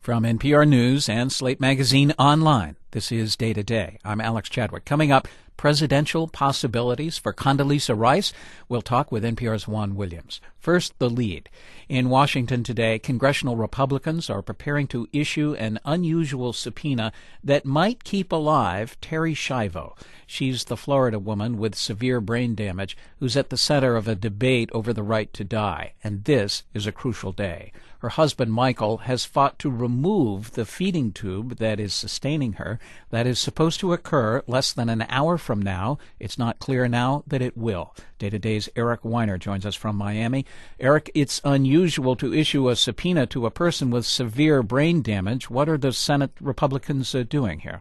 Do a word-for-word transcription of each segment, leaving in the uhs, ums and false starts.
From N P R News and Slate Magazine Online, this is Day to Day. I'm Alex Chadwick. Coming up, presidential possibilities for Condoleezza Rice. We'll talk with N P R's Juan Williams. First, the lead. In Washington today, congressional Republicans are preparing to issue an unusual subpoena that might keep alive Terri Schiavo. She's the Florida woman with severe brain damage who's at the center of a debate over the right to die, and this is a crucial day. Her husband, Michael, has fought to remove the feeding tube that is sustaining her. That is supposed to occur less than an hour from now. It's not clear now that it will. Day to Day's Eric Weiner joins us from Miami. Eric, it's unusual to issue a subpoena to a person with severe brain damage. What are the Senate Republicans uh, doing here?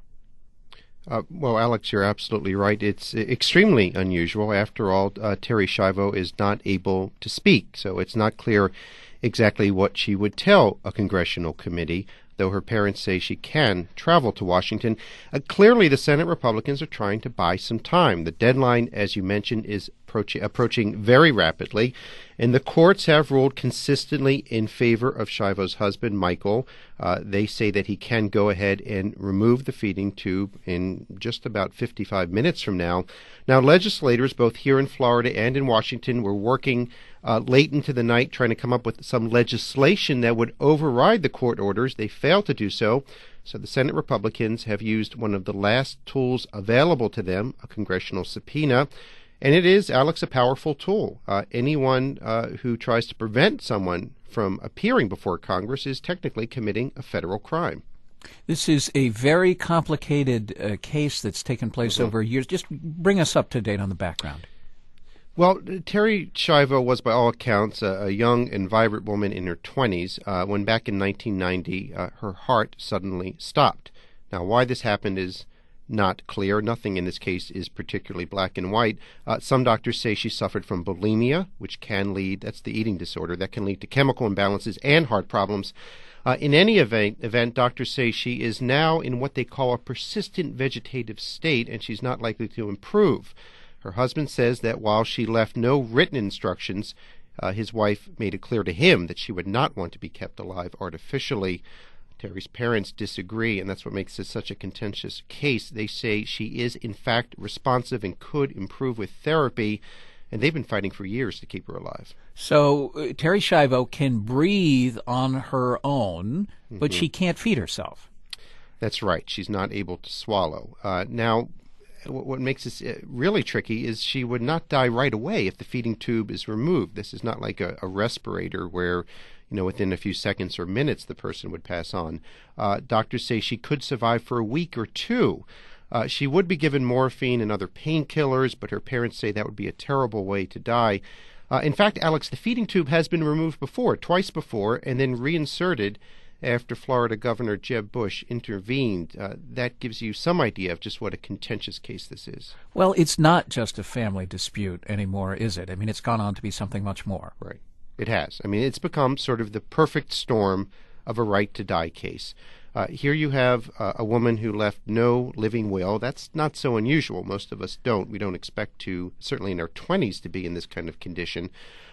Uh, well, Alex, you're absolutely right. It's extremely unusual. After all, uh, Terri Schiavo is not able to speak, so it's not clear exactly what she would tell a congressional committee, though her parents say she can travel to Washington. Uh, clearly, the Senate Republicans are trying to buy some time. The deadline, as you mentioned, is approach- approaching very rapidly, and the courts have ruled consistently in favor of Schiavo's husband, Michael. Uh, they say that he can go ahead and remove the feeding tube in just about fifty-five minutes from now. Now, legislators, both here in Florida and in Washington, were working uh, late into the night trying to come up with some legislation that would override the court orders. They failed to do so. So the Senate Republicans have used one of the last tools available to them, a congressional subpoena. And it is, Alex, a powerful tool. Uh, anyone uh, who tries to prevent someone from appearing before Congress is technically committing a federal crime. This is a very complicated uh, case that's taken place mm-hmm. over years. Just bring us up to date on the background. Well, Terri Schiavo was, by all accounts, a, a young and vibrant woman in her twenties uh, when back in nineteen ninety uh, her heart suddenly stopped. Now, why this happened is not clear. Nothing in this case is particularly black and white. Uh, some doctors say she suffered from bulimia, which can lead, that's the eating disorder, that can lead to chemical imbalances and heart problems. Uh, in any event, event, doctors say she is now in what they call a persistent vegetative state, and she's not likely to improve. Her husband says that while she left no written instructions, uh, his wife made it clear to him that she would not want to be kept alive artificially. Terri's parents disagree, and that's what makes this such a contentious case. They say she is, in fact, responsive and could improve with therapy, and they've been fighting for years to keep her alive. So uh, Terri Schiavo can breathe on her own, but mm-hmm. she can't feed herself. That's right. She's not able to swallow. Uh, now, what makes this really tricky is she would not die right away if the feeding tube is removed. This is not like a, a respirator where, you know, within a few seconds or minutes the person would pass on. Uh, doctors say she could survive for a week or two. Uh, she would be given morphine and other painkillers, but her parents say that would be a terrible way to die. Uh, in fact, Alex, the feeding tube has been removed before, twice before, and then reinserted after Florida Governor Jeb Bush intervened. Uh, that gives you some idea of just what a contentious case this is. Well, it's not just a family dispute anymore, is it? I mean, it's gone on to be something much more. Right. It has. I mean, it's become sort of the perfect storm of a right-to-die case. Uh, here you have uh, a woman who left no living will. That's not so unusual. Most of us don't. We don't expect to, certainly in our twenties, to be in this kind of condition.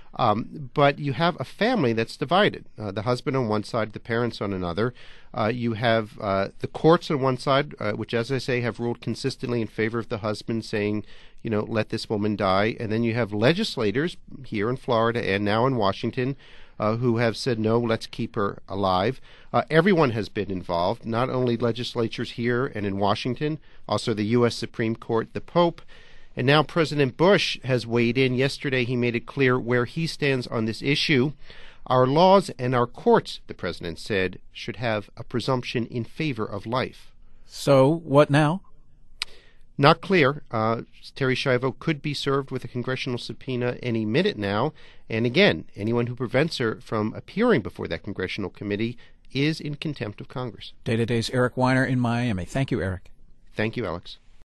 Um, but you have a family that's divided. Uh, the husband on one side, the parents on another. Uh, you have uh, the courts on one side, uh, which, as I say, have ruled consistently in favor of the husband, saying, you know, let this woman die. And then you have legislators here in Florida and now in Washington uh, who have said, no, let's keep her alive. Uh, everyone has been involved, not only legislatures here and in Washington, also the U S Supreme Court, the Pope. And now President Bush has weighed in. Yesterday he made it clear where he stands on this issue. Our laws and our courts, the president said, should have a presumption in favor of life. So what now? Not clear. Uh, Terri Schiavo could be served with a congressional subpoena any minute now. And again, anyone who prevents her from appearing before that congressional committee is in contempt of Congress. Day to Day's Eric Weiner in Miami. Thank you, Eric. Thank you, Alex.